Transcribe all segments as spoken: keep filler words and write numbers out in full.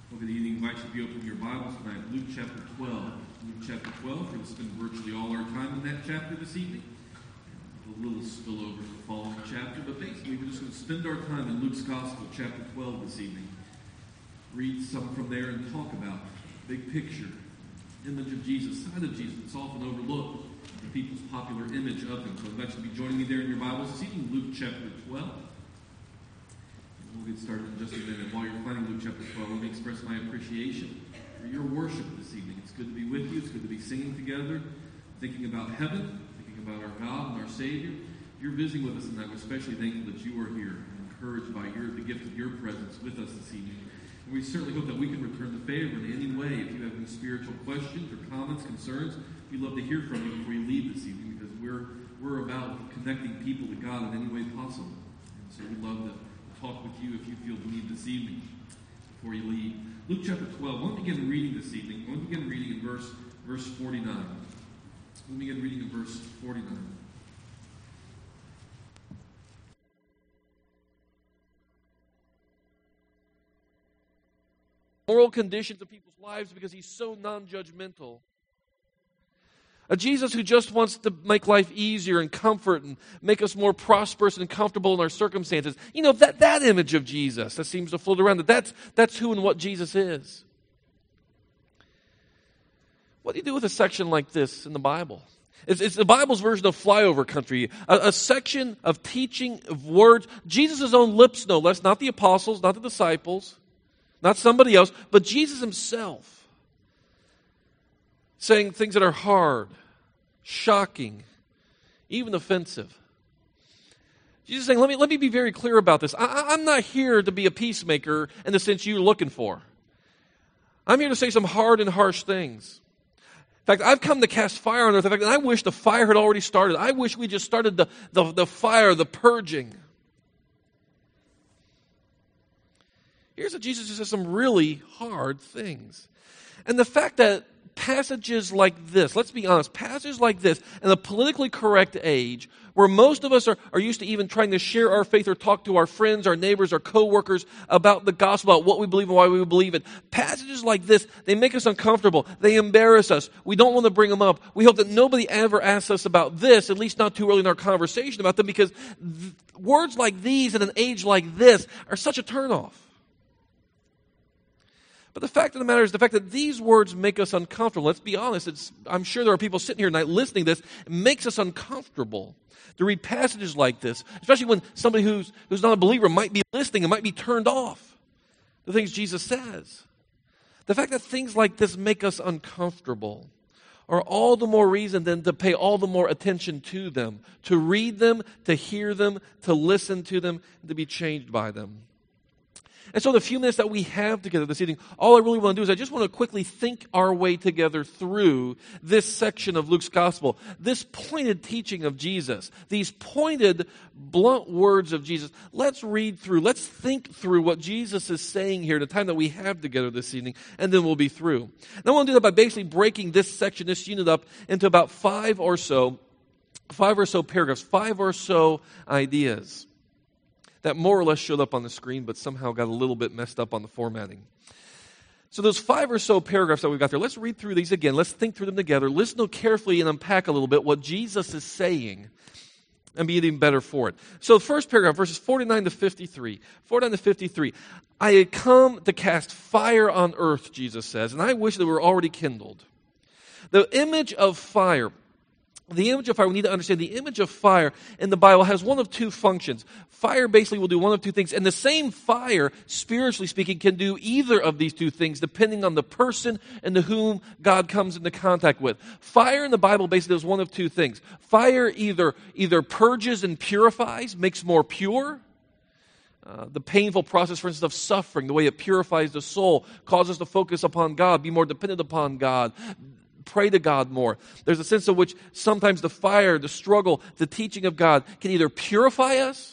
Well, good evening. I invite you to be opening your Bibles tonight. Luke chapter twelve. Luke chapter twelve. We're going to spend virtually all our time in that chapter this evening. A little spillover to the following chapter, but basically we're just going to spend our time in Luke's Gospel, chapter twelve this evening. Read some from there and talk about big picture, image of Jesus, side of Jesus. It's often overlooked, the people's popular image of him. So I invite you to be joining me there in your Bibles this evening, Luke chapter twelve. We'll get started in just a minute. While you're finding Luke chapter twelve, let me express my appreciation for your worship this evening. It's good to be with you. It's good to be singing together, thinking about heaven, thinking about our God and our Savior. If you're visiting with us tonight, we're especially thankful that you are here and encouraged by your, the gift of your presence with us this evening. And we certainly hope that we can return the favor in any way. If you have any spiritual questions or comments, concerns, we'd love to hear from you before you leave this evening, because we're we're about connecting people to God in any way possible. And so we'd love to talk with you if you feel the need this evening before you leave. Luke chapter twelve. We'll begin reading this evening. We'll begin reading in verse verse forty-nine. We'll begin reading in verse forty-nine. Moral conditions of people's lives because he's so non-judgmental. A Jesus who just wants to make life easier and comfort and make us more prosperous and comfortable in our circumstances. You know, that, that image of Jesus that seems to float around, that that's, that's who and what Jesus is. What do you do with a section like this in the Bible? It's, it's the Bible's version of flyover country, a, a section of teaching, of words. Jesus' own lips, no less, not the apostles, not the disciples, not somebody else, but Jesus himself, saying things that are hard, shocking, even offensive. Jesus is saying, let me, let me be very clear about this. I, I'm not here to be a peacemaker in the sense you're looking for. I'm here to say some hard and harsh things. In fact, I've come to cast fire on earth. In fact, I wish the fire had already started. I wish we just started the, the, the fire, the purging. Here's what Jesus says some really hard things. And the fact that passages like this, let's be honest, passages like this in a politically correct age where most of us are, are used to even trying to share our faith or talk to our friends, our neighbors, our co-workers about the gospel, about what we believe and why we believe it. Passages like this, they make us uncomfortable. They embarrass us. We don't want to bring them up. We hope that nobody ever asks us about this, at least not too early in our conversation about them, because th- words like these in an age like this are such a turnoff. But the fact of the matter is the fact that these words make us uncomfortable. Let's be honest. It's, I'm sure there are people sitting here tonight listening to this. It makes us uncomfortable to read passages like this, especially when somebody who's, who's not a believer might be listening and might be turned off the things Jesus says. The fact that things like this make us uncomfortable are all the more reason then to pay all the more attention to them, to read them, to hear them, to listen to them, and to be changed by them. And so the few minutes that we have together this evening, all I really want to do is I just want to quickly think our way together through this section of Luke's Gospel, this pointed teaching of Jesus, these pointed, blunt words of Jesus. Let's read through, let's think through what Jesus is saying here, the time that we have together this evening, and then we'll be through. And I want to do that by basically breaking this section, this unit up into about five or so, five or so paragraphs, five or so ideas that more or less showed up on the screen, but somehow got a little bit messed up on the formatting. So those five or so paragraphs that we've got there, let's read through these again. Let's think through them together. Listen carefully and unpack a little bit what Jesus is saying and be even better for it. So the first paragraph, verses forty-nine to fifty-three. forty-nine to fifty-three. I had come to cast fire on earth, Jesus says, and I wish they were already kindled. The image of fire. The image of fire, we need to understand the image of fire in the Bible has one of two functions. Fire basically will do one of two things. And the same fire, spiritually speaking, can do either of these two things depending on the person and to whom God comes into contact with. Fire in the Bible basically does one of two things. Fire either, either purges and purifies, makes more pure. Uh, the painful process, for instance, of suffering, the way it purifies the soul, causes us to focus upon God, be more dependent upon God. Pray to God more. There's a sense in which sometimes the fire, the struggle, the teaching of God can either purify us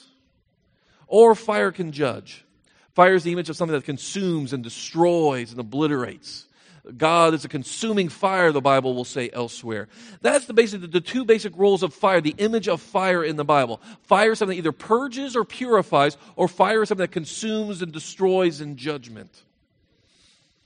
or fire can judge. Fire is the image of something that consumes and destroys and obliterates. God is a consuming fire, the Bible will say elsewhere. That's the basic, the two basic roles of fire, the image of fire in the Bible. Fire is something that either purges or purifies, or fire is something that consumes and destroys in judgment.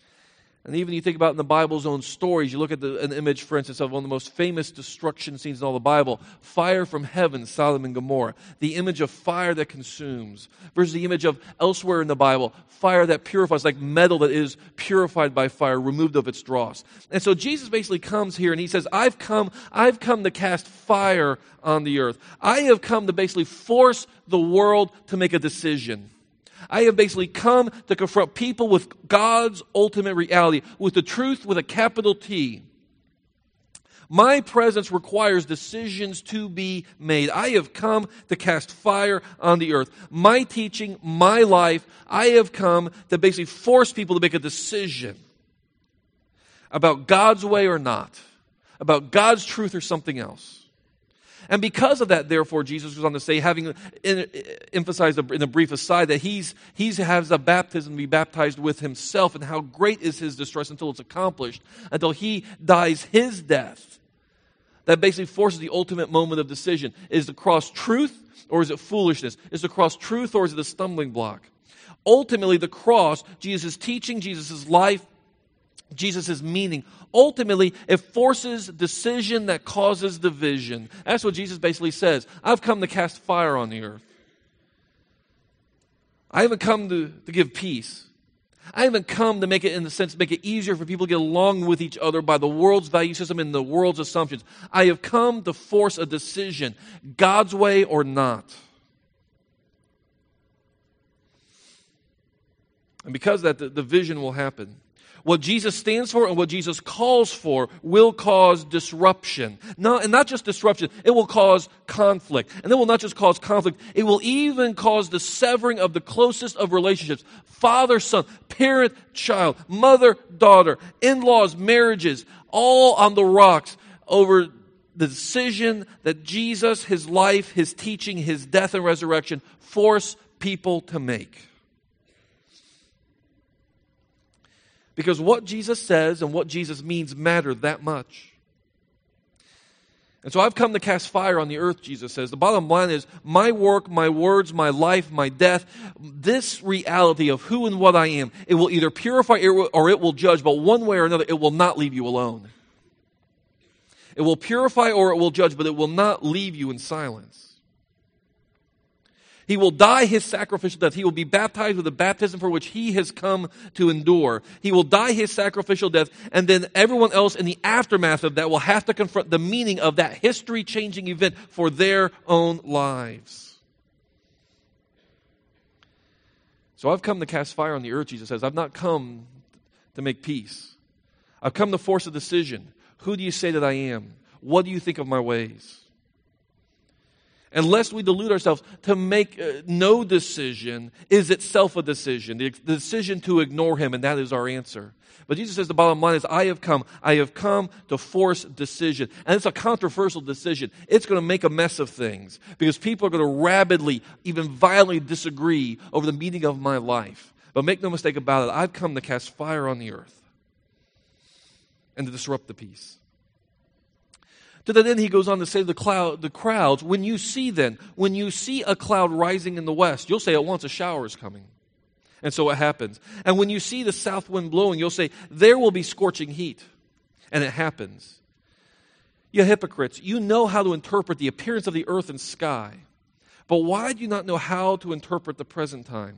And even you think about in the Bible's own stories, you look at the, an image, for instance, of one of the most famous destruction scenes in all the Bible, fire from heaven, Sodom and Gomorrah. The image of fire that consumes versus the image of elsewhere in the Bible, fire that purifies, like metal that is purified by fire, removed of its dross. And so Jesus basically comes here and he says, I've come, I've come to cast fire on the earth. I have come to basically force the world to make a decision. I have basically come to confront people with God's ultimate reality, with the truth with a capital T. My presence requires decisions to be made. I have come to cast fire on the earth. My teaching, my life, I have come to basically force people to make a decision about God's way or not, about God's truth or something else. And because of that, therefore, Jesus goes on to say, having in, emphasized in a brief aside, that he's, he has a baptism to be baptized with himself, and how great is his distress until it's accomplished, until he dies his death. That basically forces the ultimate moment of decision. Is the cross truth or is it foolishness? Is the cross truth or is it a stumbling block? Ultimately, the cross, Jesus' teaching, Jesus' life, Jesus' meaning, ultimately, it forces decision that causes division. That's what Jesus basically says. I've come to cast fire on the earth. I haven't come to, to give peace. I haven't come to make it, in the sense, make it easier for people to get along with each other by the world's value system and the world's assumptions. I have come to force a decision, God's way or not. And because of that, the division will happen. What Jesus stands for and what Jesus calls for will cause disruption. Not, and not just disruption, it will cause conflict. And it will not just cause conflict, it will even cause the severing of the closest of relationships. Father, son, parent, child, mother, daughter, in-laws, marriages, all on the rocks over the decision that Jesus, his life, his teaching, his death and resurrection force people to make. Because what Jesus says and what Jesus means matter that much. And so I've come to cast fire on the earth, Jesus says. The bottom line is, my work, my words, my life, my death, this reality of who and what I am, it will either purify or it will judge, but one way or another, it will not leave you alone. It will purify or it will judge, but it will not leave you in silence. He will die his sacrificial death. He will be baptized with the baptism for which he has come to endure. He will die his sacrificial death, and then everyone else in the aftermath of that will have to confront the meaning of that history-changing event for their own lives. So I've come to cast fire on the earth, Jesus says. I've not come to make peace. I've come to force a decision. Who do you say that I am? What do you think of my ways? And lest we delude ourselves, to make uh, no decision is itself a decision. The, the decision to ignore him, and that is our answer. But Jesus says the bottom line is, I have come. I have come to force decision. And it's a controversial decision. It's going to make a mess of things. Because people are going to rabidly, even violently disagree over the meaning of my life. But make no mistake about it, I've come to cast fire on the earth. And to disrupt the peace. To that end, he goes on to say to the, cloud, the crowds, when you see then, when you see a cloud rising in the west, you'll say at once a shower is coming. And so it happens. And when you see the south wind blowing, you'll say, there will be scorching heat. And it happens. You hypocrites, you know how to interpret the appearance of the earth and sky. But why do you not know how to interpret the present time?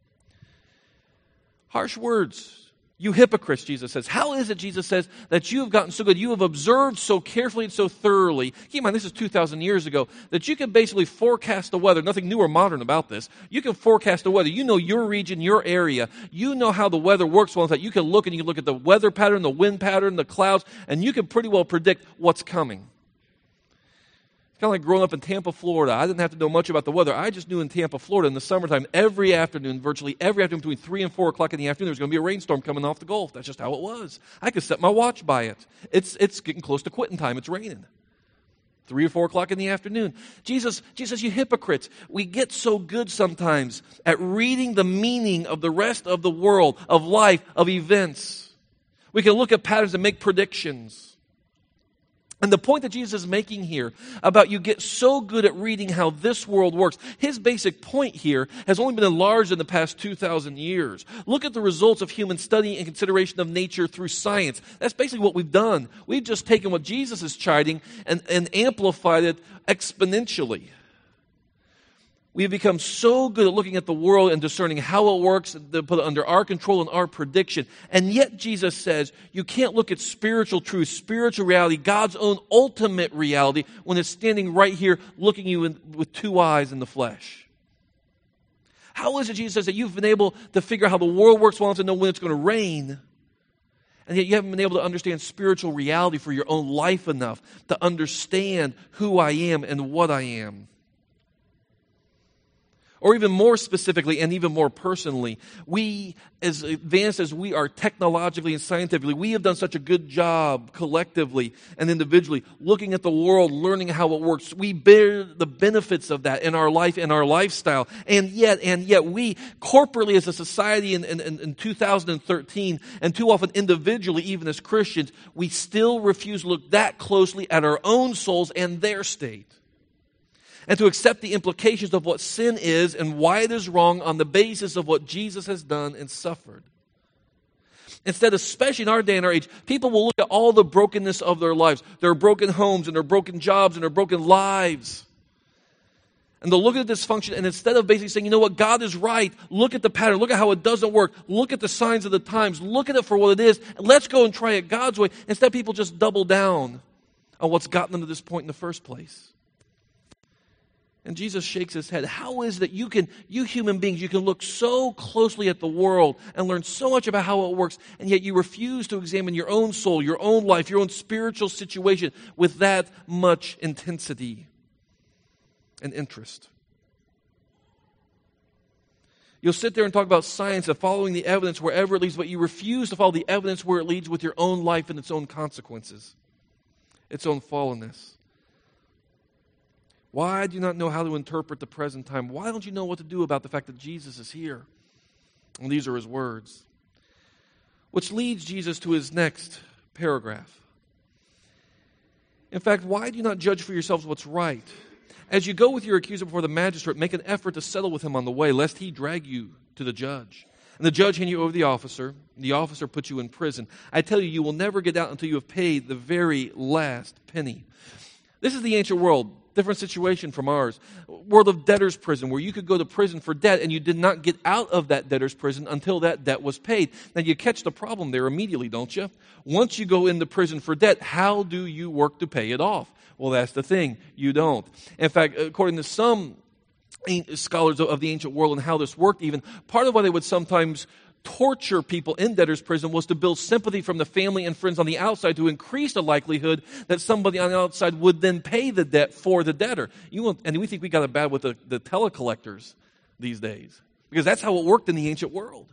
Harsh words. You hypocrites, Jesus says. How is it, Jesus says, that you have gotten so good, you have observed so carefully and so thoroughly, keep in mind this is two thousand years ago, that you can basically forecast the weather, nothing new or modern about this. You can forecast the weather. You know your region, your area. You know how the weather works well. In fact, you can look and you can look at the weather pattern, the wind pattern, the clouds, and you can pretty well predict what's coming. It's kind of like growing up in Tampa, Florida. I didn't have to know much about the weather. I just knew in Tampa, Florida, in the summertime, every afternoon, virtually every afternoon between three and four o'clock in the afternoon, there's going to be a rainstorm coming off the Gulf. That's just how it was. I could set my watch by it. It's, it's getting close to quitting time. It's raining. Three or four o'clock in the afternoon. Jesus, Jesus, you hypocrites, we get so good sometimes at reading the meaning of the rest of the world, of life, of events. We can look at patterns and make predictions. And the point that Jesus is making here about you get so good at reading how this world works, his basic point here has only been enlarged in the past two thousand years. Look at the results of human study and consideration of nature through science. That's basically what we've done. We've just taken what Jesus is chiding and, and amplified it exponentially. We have become so good at looking at the world and discerning how it works, to put it under our control and our prediction. And yet Jesus says you can't look at spiritual truth, spiritual reality, God's own ultimate reality, when it's standing right here looking you in, with two eyes in the flesh. How is it, Jesus says, that you've been able to figure out how the world works well enough to know when it's going to rain, and yet you haven't been able to understand spiritual reality for your own life enough to understand who I am and what I am? Or even more specifically and even more personally, we, as advanced as we are technologically and scientifically, we have done such a good job collectively and individually looking at the world, learning how it works. We bear the benefits of that in our life and our lifestyle. And yet, and yet we corporately as a society in, in, in two thousand thirteen, and too often individually, even as Christians, we still refuse to look that closely at our own souls and their state, and to accept the implications of what sin is and why it is wrong on the basis of what Jesus has done and suffered. Instead, especially in our day and our age, people will look at all the brokenness of their lives, their broken homes and their broken jobs and their broken lives. And they'll look at dysfunction, and instead of basically saying, you know what, God is right, look at the pattern, look at how it doesn't work, look at the signs of the times, look at it for what it is, and let's go and try it God's way. Instead, people just double down on what's gotten them to this point in the first place. And Jesus shakes his head. How is it that you can, you human beings, you can look so closely at the world and learn so much about how it works, and yet you refuse to examine your own soul, your own life, your own spiritual situation with that much intensity and interest? You'll sit there and talk about science and following the evidence wherever it leads, but you refuse to follow the evidence where it leads with your own life and its own consequences, its own fallenness. Why do you not know how to interpret the present time? Why don't you know what to do about the fact that Jesus is here? And these are his words. Which leads Jesus to his next paragraph. In fact, why do you not judge for yourselves what's right? As you go with your accuser before the magistrate, make an effort to settle with him on the way, lest he drag you to the judge. And the judge hand you over to the officer. The officer puts you in prison. I tell you, you will never get out until you have paid the very last penny. This is the ancient world. Different situation from ours. World of debtor's prison, where you could go to prison for debt and you did not get out of that debtor's prison until that debt was paid. Now you catch the problem there immediately, don't you? Once you go into prison for debt, how do you work to pay it off? Well, that's the thing. You don't. In fact, according to some scholars of the ancient world and how this worked even, part of why they would sometimes torture people in debtor's prison was to build sympathy from the family and friends on the outside to increase the likelihood that somebody on the outside would then pay the debt for the debtor. You won't, and we think we got it bad with the, the telecollectors these days, because that's how it worked in the ancient world.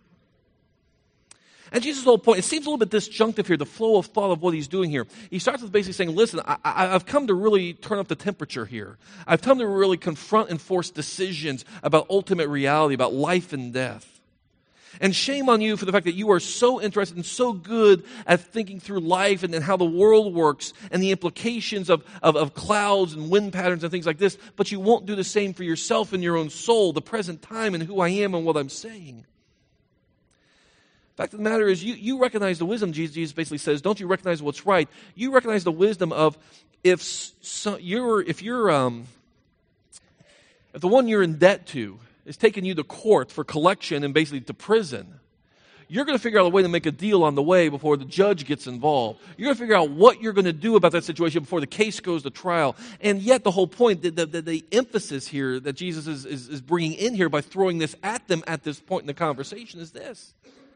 And Jesus' whole point, it seems a little bit disjunctive here, the flow of thought of what he's doing here. He starts with basically saying, listen, I, I, I've come to really turn up the temperature here. I've come to really confront and force decisions about ultimate reality, about life and death. And shame on you for the fact that you are so interested and so good at thinking through life and, and how the world works and the implications of, of, of clouds and wind patterns and things like this, but you won't do the same for yourself and your own soul, the present time and who I am and what I'm saying. The fact of the matter is, you, you recognize the wisdom. Jesus basically says, don't you recognize what's right? You recognize the wisdom of if so, you're if you're um, if the one you're in debt to is taking you to court for collection and basically to prison, you're going to figure out a way to make a deal on the way before the judge gets involved. You're going to figure out what you're going to do about that situation before the case goes to trial. And yet the whole point, the, the, the emphasis here that Jesus is, is, is bringing in here by throwing this at them at this point in the conversation is this.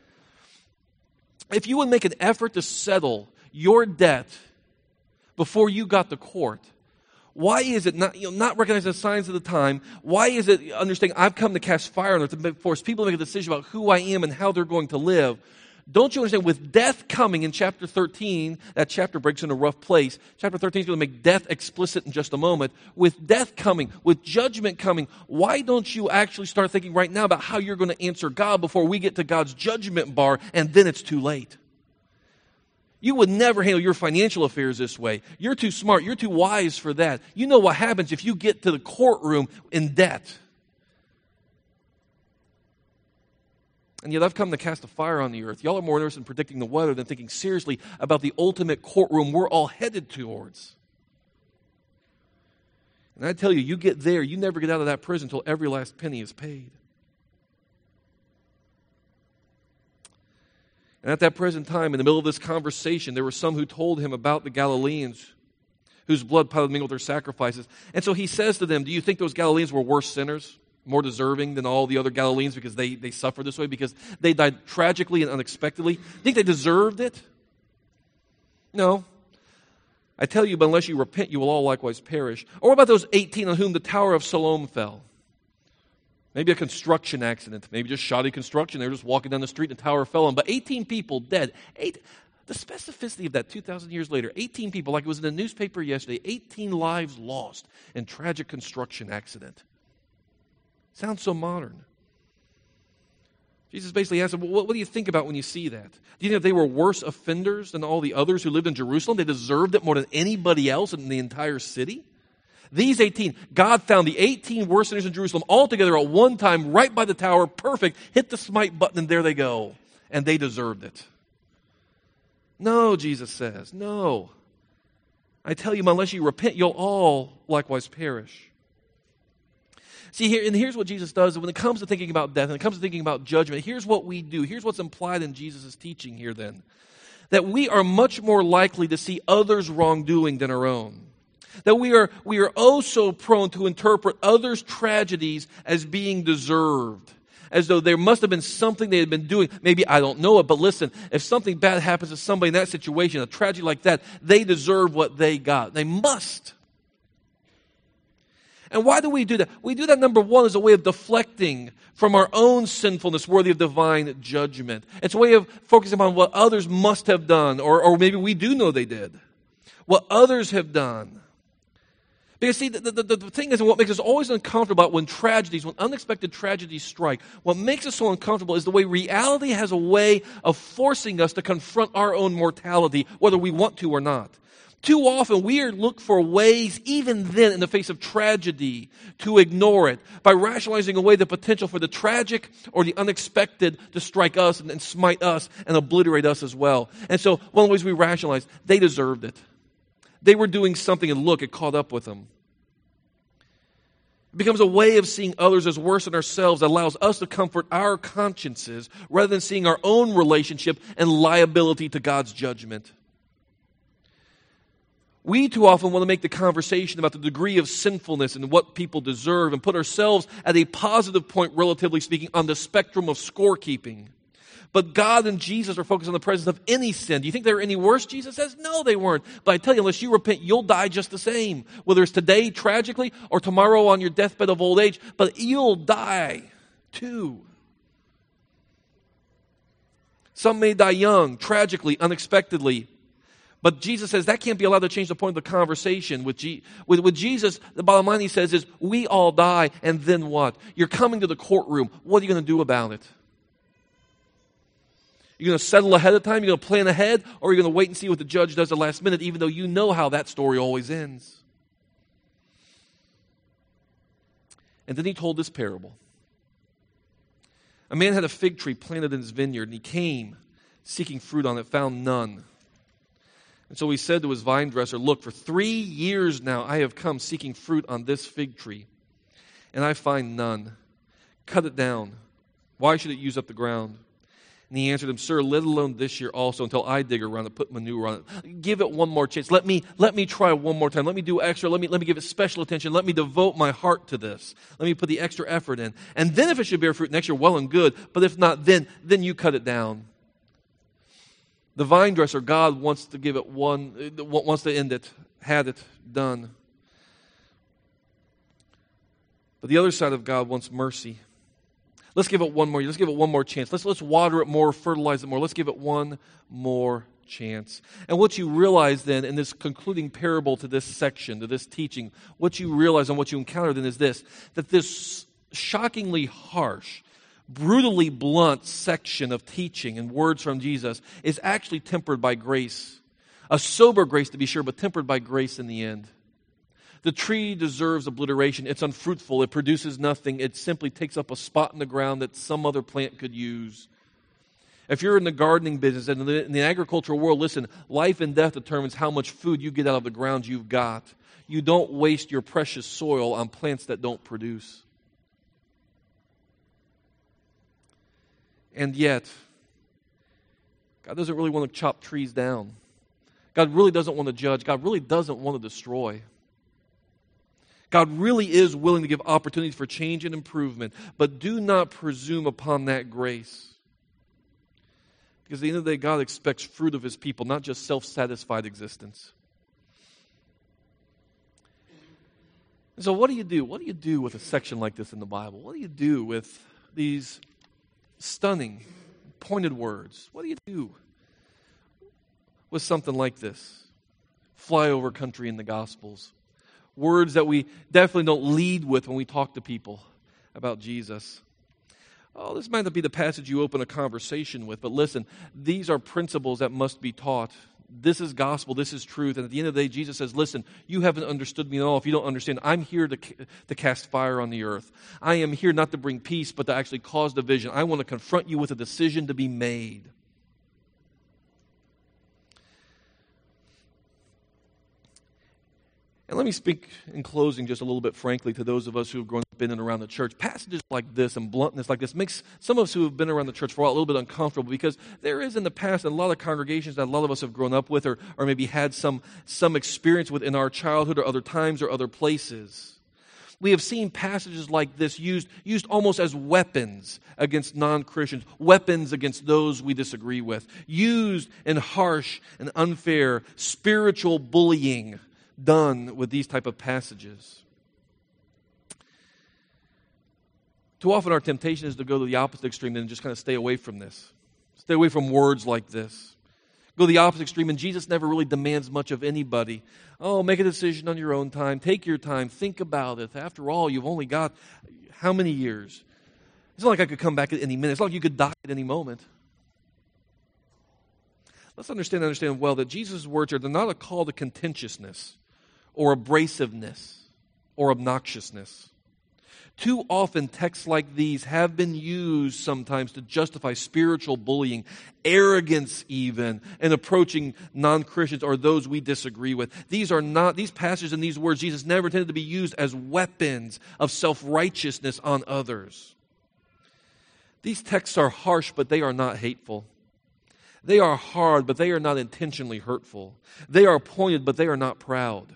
If you would make an effort to settle your debt before you got to court, why is it not, you know, not recognizing the signs of the time? Why is it understanding I've come to cast fire on it to force people to make a decision about who I am and how they're going to live? Don't you understand, with death coming in chapter thirteen, that chapter breaks in a rough place. Chapter thirteen is going to make death explicit in just a moment. With death coming, with judgment coming, why don't you actually start thinking right now about how you're going to answer God before we get to God's judgment bar and then it's too late? You would never handle your financial affairs this way. You're too smart. You're too wise for that. You know what happens if you get to the courtroom in debt. And yet I've come to cast a fire on the earth. Y'all are more interested in predicting the weather than thinking seriously about the ultimate courtroom we're all headed towards. And I tell you, you get there, you never get out of that prison until every last penny is paid. And at that present time, in the middle of this conversation, there were some who told him about the Galileans whose blood Pilate mingled with their sacrifices. And so he says to them, do you think those Galileans were worse sinners, more deserving than all the other Galileans because they, they suffered this way, because they died tragically and unexpectedly? Do you think they deserved it? No. I tell you, but unless you repent, you will all likewise perish. Or what about those eighteen on whom the Tower of Siloam fell? Maybe a construction accident. Maybe just shoddy construction. They were just walking down the street and the tower fell on. But eighteen people dead. Eight, the specificity of that two thousand years later, eighteen people, like it was in the newspaper yesterday, eighteen lives lost in tragic construction accident. Sounds so modern. Jesus basically asked them, well, what do you think about when you see that? Do you think that they were worse offenders than all the others who lived in Jerusalem? They deserved it more than anybody else in the entire city? These eighteen, God found the eighteen worst sinners in Jerusalem all together at one time, right by the tower, perfect, hit the smite button, and there they go. And they deserved it. No, Jesus says, no. I tell you, unless you repent, you'll all likewise perish. See, here, and here's what Jesus does. When it comes to thinking about death, and it comes to thinking about judgment, here's what we do. Here's what's implied in Jesus' teaching here then. That we are much more likely to see others' wrongdoing than our own. That we are, we are oh so prone to interpret others' tragedies as being deserved. As though there must have been something they had been doing. Maybe I don't know it, but listen, if something bad happens to somebody in that situation, a tragedy like that, they deserve what they got. They must. And why do we do that? We do that, number one, as a way of deflecting from our own sinfulness worthy of divine judgment. It's a way of focusing on what others must have done, or, or maybe we do know they did. What others have done. Because see, the, the, the thing is, and what makes us always uncomfortable about when tragedies, when unexpected tragedies strike, what makes us so uncomfortable is the way reality has a way of forcing us to confront our own mortality, whether we want to or not. Too often we are look for ways, even then in the face of tragedy, to ignore it by rationalizing away the potential for the tragic or the unexpected to strike us and, and smite us and obliterate us as well. And so one of the ways we rationalize, they deserved it. They were doing something and look, it caught up with them. It becomes a way of seeing others as worse than ourselves that allows us to comfort our consciences rather than seeing our own relationship and liability to God's judgment. We too often want to make the conversation about the degree of sinfulness and what people deserve and put ourselves at a positive point, relatively speaking, on the spectrum of scorekeeping. But God and Jesus are focused on the presence of any sin. Do you think they were any worse? Jesus says, no, they weren't. But I tell you, unless you repent, you'll die just the same. Whether it's today, tragically, or tomorrow on your deathbed of old age, but you'll die too. Some may die young, tragically, unexpectedly. But Jesus says that can't be allowed to change the point of the conversation. With, G- with, with Jesus, the bottom line he says is, we all die, and then what? You're coming to the courtroom. What are you going to do about it? You're going to settle ahead of time? You're going to plan ahead? Or are you going to wait and see what the judge does at the last minute, even though you know how that story always ends? And then he told this parable. A man had a fig tree planted in his vineyard, and he came seeking fruit on it, found none. And so he said to his vine dresser, look, for three years now I have come seeking fruit on this fig tree, and I find none. Cut it down. Why should it use up the ground? And he answered him, sir, let alone this year also until I dig around it, put manure on it. Give it one more chance. Let me, let me try one more time. Let me do extra. Let me, let me give it special attention. Let me devote my heart to this. Let me put the extra effort in. And then if it should bear fruit next year, well and good. But if not, then, then you cut it down. The vine dresser, God wants to give it one, wants to end it, had it done. But the other side of God wants mercy. Let's give it one more. Let's give it one more chance. Let's let's water it more, fertilize it more. Let's give it one more chance. And what you realize then in this concluding parable to this section, to this teaching, what you realize and what you encounter then is this, that this shockingly harsh, brutally blunt section of teaching and words from Jesus is actually tempered by grace. A sober grace, to be sure, but tempered by grace in the end. The tree deserves obliteration. It's unfruitful. It produces nothing. It simply takes up a spot in the ground that some other plant could use. If you're in the gardening business and in the, in the agricultural world, listen, life and death determines how much food you get out of the ground you've got. You don't waste your precious soil on plants that don't produce. And yet, God doesn't really want to chop trees down. God really doesn't want to judge. God really doesn't want to destroy. God really is willing to give opportunities for change and improvement, but do not presume upon that grace. Because at the end of the day, God expects fruit of His people, not just self-satisfied existence. And so what do you do? What do you do with a section like this in the Bible? What do you do with these stunning, pointed words? What do you do with something like this? Flyover country in the Gospels. Words that we definitely don't lead with when we talk to people about Jesus. Oh, this might not be the passage you open a conversation with, but listen, these are principles that must be taught. This is gospel, this is truth, and at the end of the day, Jesus says, listen, you haven't understood me at all if you don't understand. I'm here to, to cast fire on the earth. I am here not to bring peace, but to actually cause division. I want to confront you with a decision to be made. And let me speak in closing just a little bit frankly to those of us who have grown up in and around the church. Passages like this and bluntness like this makes some of us who have been around the church for a while a little bit uncomfortable, because there is in the past a lot of congregations that a lot of us have grown up with or, or maybe had some, some experience with in our childhood or other times or other places. We have seen passages like this used, used almost as weapons against non-Christians, weapons against those we disagree with, used in harsh and unfair spiritual bullying done with these type of passages. Too often our temptation is to go to the opposite extreme and just kind of stay away from this. Stay away from words like this. Go to the opposite extreme, and Jesus never really demands much of anybody. Oh, make a decision on your own time. Take your time. Think about it. After all, you've only got how many years? It's not like I could come back at any minute. It's not like you could die at any moment. Let's understand understand well that Jesus' words are they're not a call to contentiousness or abrasiveness or obnoxiousness. Too often texts like these have been used sometimes to justify spiritual bullying, arrogance even, and approaching non-Christians or those we disagree with. These are not, these passages and these words, Jesus never intended to be used as weapons of self-righteousness on others. These texts are harsh, but they are not hateful. They are hard, but they are not intentionally hurtful. They are pointed, but they are not proud.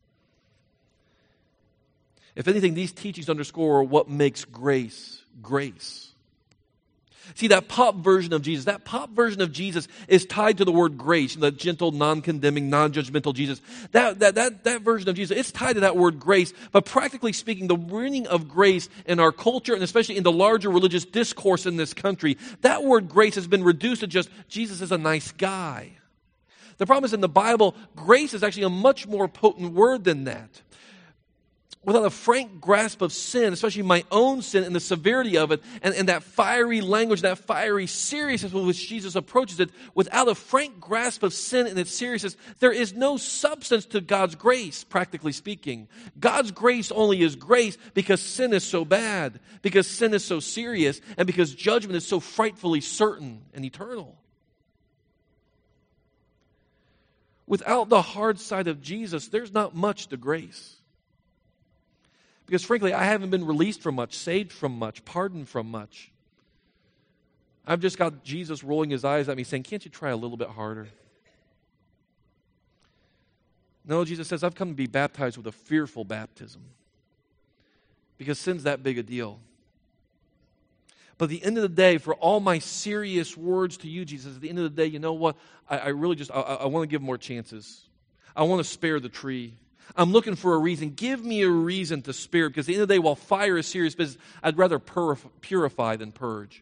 If anything, these teachings underscore what makes grace, grace. See, that pop version of Jesus, that pop version of Jesus is tied to the word grace, the gentle, non-condemning, non-judgmental Jesus. That, that, that, that version of Jesus, it's tied to that word grace. But practically speaking, the meaning of grace in our culture, and especially in the larger religious discourse in this country, that word grace has been reduced to just, Jesus is a nice guy. The problem is in the Bible, grace is actually a much more potent word than that. Without a frank grasp of sin, especially my own sin and the severity of it, and, and that fiery language, that fiery seriousness with which Jesus approaches it, without a frank grasp of sin and its seriousness, there is no substance to God's grace, practically speaking. God's grace only is grace because sin is so bad, because sin is so serious, and because judgment is so frightfully certain and eternal. Without the hard side of Jesus, there's not much to grace. Because frankly, I haven't been released from much, saved from much, pardoned from much. I've just got Jesus rolling his eyes at me saying, can't you try a little bit harder? No, Jesus says, I've come to be baptized with a fearful baptism. Because sin's that big a deal. But at the end of the day, for all my serious words to you, Jesus, at the end of the day, you know what? I, I really just, I, I want to give more chances. I want to spare the tree. I'm looking for a reason. Give me a reason to spare it, because at the end of the day, while fire is serious business, I'd rather purif- purify than purge.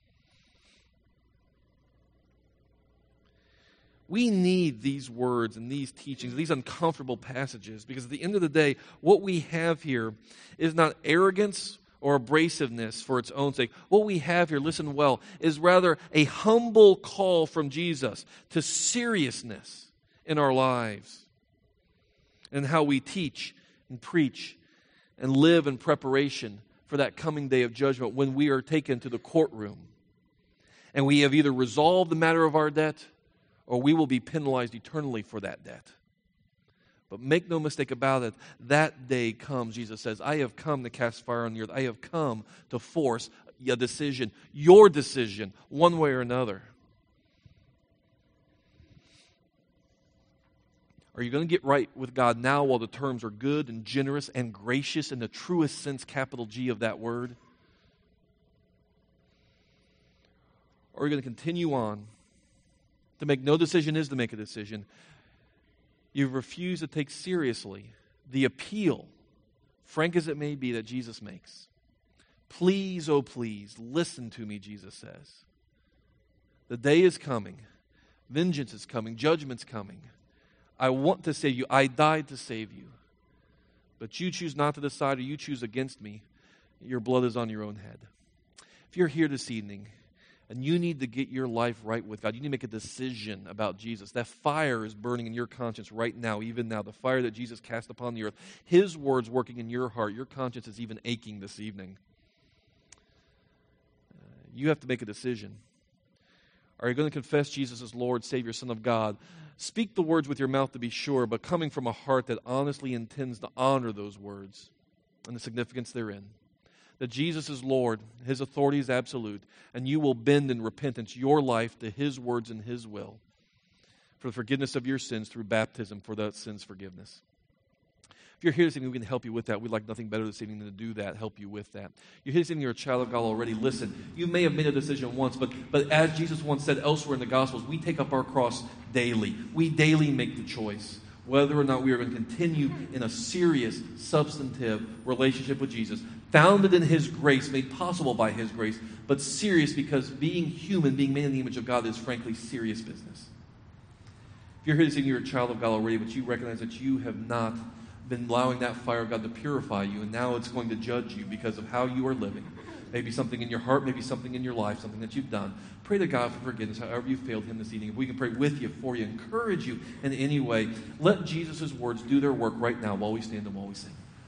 We need these words and these teachings, these uncomfortable passages, because at the end of the day, what we have here is not arrogance or abrasiveness for its own sake. What we have here, listen well, is rather a humble call from Jesus to seriousness in our lives and how we teach and preach and live in preparation for that coming day of judgment when we are taken to the courtroom and we have either resolved the matter of our debt or we will be penalized eternally for that debt. But make no mistake about it, that day comes, Jesus says, I have come to cast fire on the earth. I have come to force a decision, your decision, one way or another. Are you going to get right with God now while the terms are good and generous and gracious in the truest sense, capital G of that word? Or are you going to continue on? To make no decision is to make a decision. You refuse to take seriously the appeal, frank as it may be, that Jesus makes. Please, oh please, listen to me, Jesus says. The day is coming. Vengeance is coming. Judgment's coming. I want to save you. I died to save you. But you choose not to decide, or you choose against me. Your blood is on your own head. If you're here this evening and you need to get your life right with God, you need to make a decision about Jesus. That fire is burning in your conscience right now, even now. The fire that Jesus cast upon the earth. His words working in your heart. Your conscience is even aching this evening. Uh, you have to make a decision. Are you going to confess Jesus as Lord, Savior, Son of God? Speak the words with your mouth to be sure, but coming from a heart that honestly intends to honor those words and the significance therein. That Jesus is Lord, His authority is absolute, and you will bend in repentance your life to His words and His will for the forgiveness of your sins through baptism for that sin's forgiveness. If you're here this evening, we can help you with that. We'd like nothing better this evening than to do that, help you with that. You're here this evening, you're a child of God already. Listen, you may have made a decision once, but, but as Jesus once said elsewhere in the Gospels, we take up our cross daily. We daily make the choice whether or not we are going to continue in a serious, substantive relationship with Jesus, founded in His grace, made possible by His grace, but serious because being human, being made in the image of God is frankly serious business. If you're here this evening, you're a child of God already, but you recognize that you have not been allowing that fire of God to purify you, and now it's going to judge you because of how you are living. Maybe something in your heart, maybe something in your life, something that you've done. Pray to God for forgiveness, however you failed Him this evening. If we can pray with you, for you, encourage you in any way, let Jesus' words do their work right now while we stand and while we sing.